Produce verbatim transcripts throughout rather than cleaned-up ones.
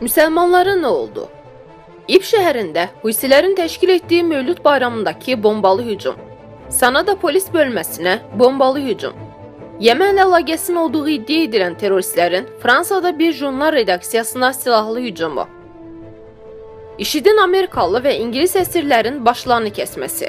Müsəlmanlara nə oldu? İb şəhərində Husilərin təşkil etdiyi Mövlüd bayramındakı bombalı hücum. Sanada polis bölməsinə bombalı hücum. Yemen əlaqəsinin olduğu iddia edilən teröristlərin Fransada bir jurnal redaksiyasına silahlı hücumu. IŞİDin Amerikalı və İngilis əsirlərin başlarını kəsməsi.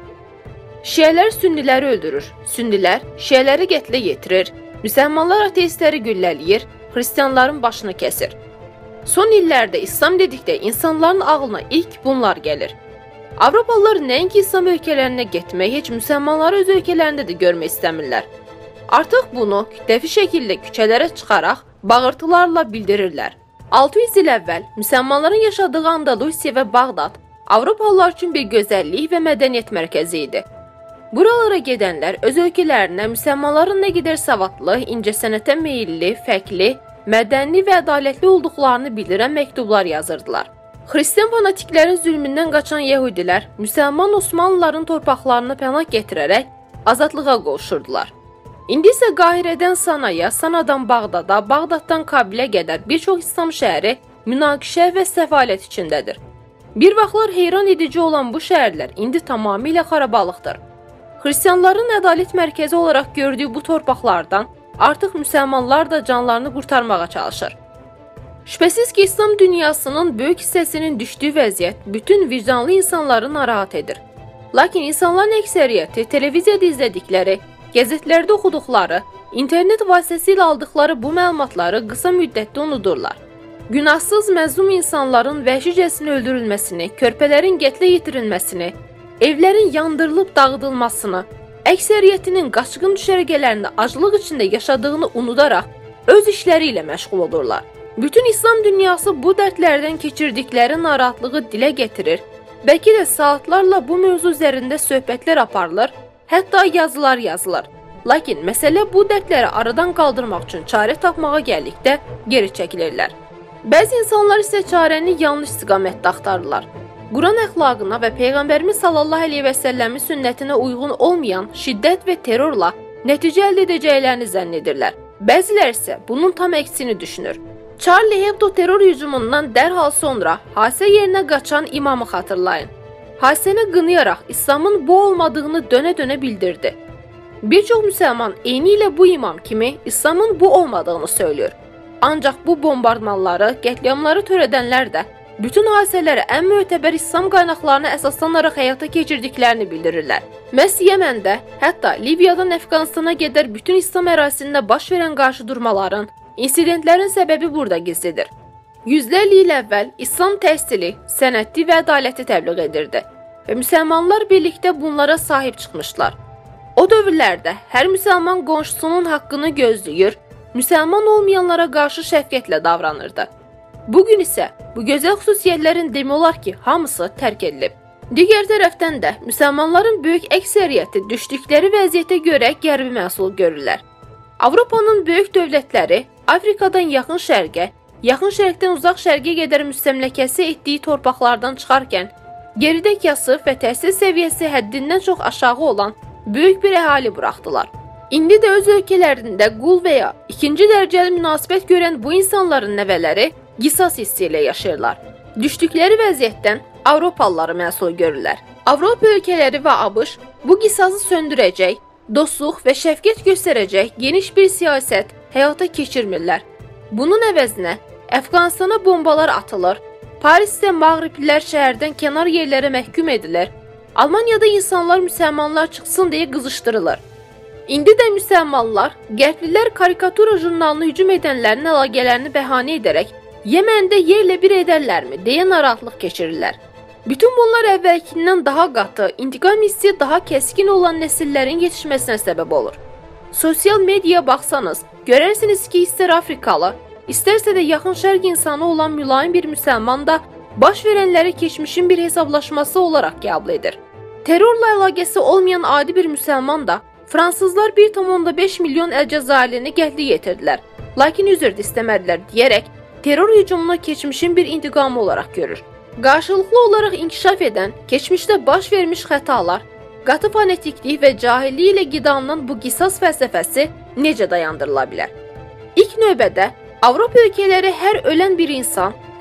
Şiələr sünniləri öldürür, sünnilər şiələri qətlə yetirir, müsəlmanlar ateistləri güllələyir, xristianların başını kəsir. Son illərdə İslam dedikdə insanların ağlına ilk bunlar gəlir. Avropalılar nəinki İslam ölkələrinə getmək, heç müsəlmanları öz ölkələrində də görmək istəmirlər. Artıq bunu kütləvi şəkildə küçələrə çıxaraq bağırtılarla bildirirlər. altı yüz il əvvəl müsəlmanların yaşadığı Andalusiya və Bağdad Avropalılar üçün bir gözəllik və mədəniyyət mərkəzi idi. Buralara gedənlər öz ölkələrinə müsəlmanların nə qədər savadlı, incəsənətə meyilli, fərqli, mədəni və ədalətli olduqlarını bildirən məktublar yazırdılar. Xristian fanatiklərin zülmündən qaçan yəhudilər müsəlman Osmanlıların torpaqlarını pənah gətirərək azadlığa qovuşurdular. İndi isə Qahirədən Sanaya, Sanadan Bağdada, Bağdaddan Kabilə qədər bir çox İslam şəhəri münaqişə və səfalət içindədir. Bir vaxtlar heyran edici olan bu şəhərlər indi tamamilə xarabalıqdır. Xristianların ədalət mərkəzi olaraq gördüyü bu torpaqlardan artıq müsəlmanlar da canlarını qurtarmağa çalışır. Şübhəsiz ki, İslam dünyasının böyük hissəsinin düşdüyü vəziyyət bütün vicdanlı insanları narahat edir. Lakin insanların əksəriyyəti televiziyada izlədikləri, qəzetlərdə oxuduqları, internet vasitəsilə aldıqları bu məlumatları qısa müddətdə unudurlar. Günahsız məzlum insanların vəhşicəsinə öldürülməsini, körpələrin qətlə yetirilməsini, evlərin yandırılıb dağıdılmasını, əksəriyyətinin qaçqın düşərgələrində aclıq içində yaşadığını unudaraq öz işləri ilə məşğul olurlar. Bütün İslam dünyası bu dərdlərdən keçirdikləri narahatlığı dilə gətirir, bəlkə də saatlarla bu mövzu üzərində söhbətlər aparılır, hətta yazılar yazılır. Lakin məsələ bu dərdləri aradan qaldırmaq üçün çarə tapmağa gəldikdə geri çəkilirlər. Bəzi insanlar isə çarəni yanlış istiqamətdə axtarırlar. Quran əxlaqına və Peyğəmbərimiz sallallahu əleyhi və səlləmin sünnətinə uyğun olmayan şiddət və terrorla nəticə əldə edəcəklərini zənn edirlər. Bəzilər isə bunun tam əksini düşünür. Charlie Hebdo terror hücumundan dərhal sonra hadisə yerinə qaçan imamı xatırlayın. Hadisəni qınayaraq İslamın bu olmadığını dönə-dönə bildirdi. Bir çox müsəlman eynilə bu imam kimi İslamın bu olmadığını söylüyor. Ancaq bu bombardmanları, qətliamları törədənlər də bütün hadisələri ən mötəbər İslam qaynaqlarına əsaslanaraq həyata keçirdiklərini bildirirlər. Məhz Yeməndə, hətta Liviyadan Əfqanistana qədər bütün İslam ərazisində baş verən qarşıdurmaların, insidentlərin səbəbi burada gizlidir. Yüzlərlə il əvvəl İslam təhsili, sənəti və ədaləti təbliğ edirdi və müsəlmanlar birlikdə bunlara sahib çıxmışlar. O dövrlərdə hər müsəlman qonşusunun haqqını gözləyir, müsəlman olmayanlara qarşı şəfqətlə davranırdı. Bugün isə bu gözəl xüsusiyyətlərin demək olar ki, hamısı tərk edilib. Digər tərəfdən də müsəlmanların böyük əksəriyyəti düşdükləri vəziyyətə görə qərbi məhsul görürlər. Avropanın böyük dövlətləri Afrikadan yaxın şərqə, yaxın şərqdən uzaq şərqə qədər müstəmləkəsi etdiyi torpaqlardan çıxarkən, geridə kasıb və təhsil səviyyəsi həddindən çox aşağı olan böyük bir əhali buraxdılar. İndi də öz ölkələrində qul və ya ikinci dərəcəli münasibət görən bu insanların nəvələri qisas hissi ilə yaşayırlar. Düşdükləri vəziyyətdən Avropalıları məsul görürlər. Avropa ölkələri və ABŞ bu qisası söndürəcək, dostluq və şəfqət göstərəcək geniş bir siyasət həyata keçirmirlər. Bunun əvəzinə Əfqanistana bombalar atılır, Parisdə Mağriblilər şəhərdən kənar yerlərə məhkum edilir, Almaniyada insanlar müsəlmanlar çıxsın deyə qızışdırılır. İndi də müsəlmanlar, qərblilər karikatura jurnalını hücum edənlərin əlaqələrini bəhanə edərək Yeməndə yerlə bir edərlərmi deyə narahatlıq keçirirlər. Bütün bunlar əvvəlkindən daha qatı, intiqam hissi daha kəskin olan nəsillərin yetişməsinə səbəb olur. Sosial mediaya baxsanız, görərsiniz ki, istər Afrikalı, istərsə də yaxın şərq insanı olan mülayim bir müsəlman da baş verənləri keçmişin bir hesablaşması olaraq qəbul edir. Terrorla əlaqəsi olmayan adi bir müsəlman da fransızlar bir tam beş milyon Əlcəzairlini qətlə yetirdilər, lakin üzr istəmədilər deyərək terror hücumunu keçmişin bir intiqamı olaraq görür. Qarşılıqlı olaraq inkişaf edən, keçmişdə baş vermiş xətalar, qatı fanatiklik və cahillik ilə qidalanan bu qisas fəlsəfəsi necə dayandırıla bilər? İlk növbədə Avropa ölkələri hər ölən bir insan,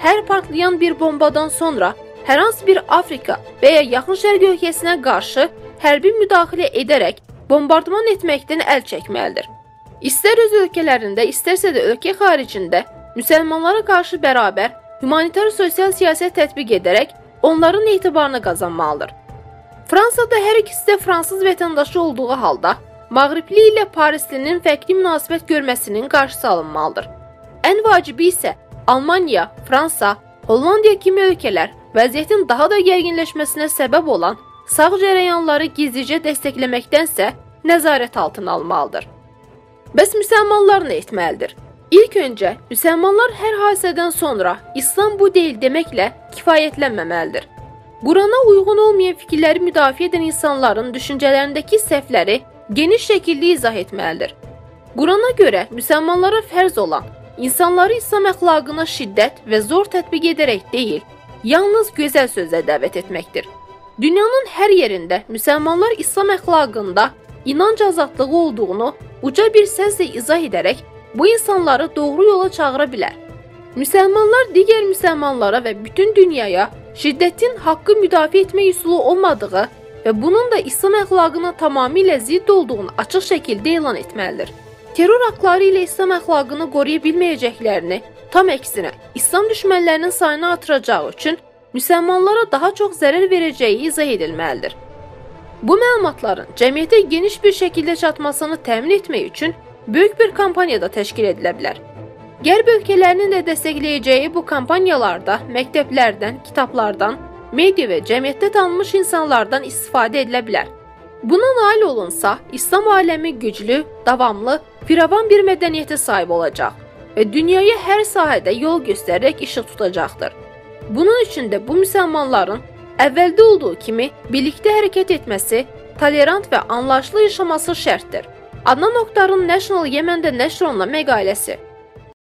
hər partlayan bir bombadan sonra hər hansı bir Afrika və ya Yaxın Şərq ölkəsinə qarşı hərbi müdaxilə edərək bombardman etməkdən əl çəkməlidir. İstər öz ölkələrində, istərsə də ölkə xaricində müsəlmanlara qarşı bərabər humanitar sosial siyasət tətbiq edərək onların etibarını qazanmalıdır. Fransada hər ikisi də fransız vətəndaşı olduğu halda Mağribli ilə Parislinin fərqli münasibət görməsinin qarşısı alınmalıdır. Ən vacibi isə Almaniya, Fransa, Hollandiya kimi ölkələr vəziyyətin daha da gərginləşməsinə səbəb olan sağ cərəyanları gizlicə dəstəkləməkdənsə nəzarət altına almalıdır. Bəs müsəlmanlar nə etməlidir? İlk öncə, müsəlmanlar hər hadisədən sonra İslam bu deyil deməklə kifayətlənməməlidir. Qurana uyğun olmayan fikirləri müdafiə edən insanların düşüncələrindəki səhvləri geniş şəkildə izah etməlidir. Qurana görə müsəlmanlara fərz olan insanları İslam əxlaqına şiddət və zor tətbiq edərək deyil, yalnız gözəl sözlə dəvət etməkdir. Dünyanın hər yerində müsəlmanlar İslam əxlaqında inanc azadlığı olduğunu uca bir səslə izah edərək bu insanları doğru yola çağıra bilər. Müsəlmanlar digər müsəlmanlara və bütün dünyaya şiddətin haqqı müdafiə etmə üsulu olmadığı və bunun da İslam əxlaqına tamamilə zidd olduğunu açıq şəkildə elan etməlidir. Terror aktları ilə İslam əxlaqını qoruya bilməyəcəklərini, tam əksinə İslam düşmənlərinin sayını artıracağı üçün müsəlmanlara daha çox zərər verəcəyi izah edilməlidir. Bu məlumatların cəmiyyətə geniş bir şəkildə çatmasını təmin etmək üçün böyük bir kampaniya da təşkil edilə bilər. Qərb ölkələrinin də dəstəkləyəcəyi bu kampaniyalarda məktəblərdən, kitablardan, media və cəmiyyətdə tanınmış insanlardan istifadə edilə bilər. Buna nail olunsa, İslam aləmi güclü, davamlı, firavan bir mədəniyyətə sahib olacaq və dünyaya hər sahədə yol göstərərək işıq tutacaqdır. Bunun üçün də bu müsəlmanların əvvəldə olduğu kimi birlikdə hərəkət etməsi, tolerant və anlayışlı yaşaması şərtdir. Adnan Oktarın National Yemen'də nəşr olunan məqaləsi.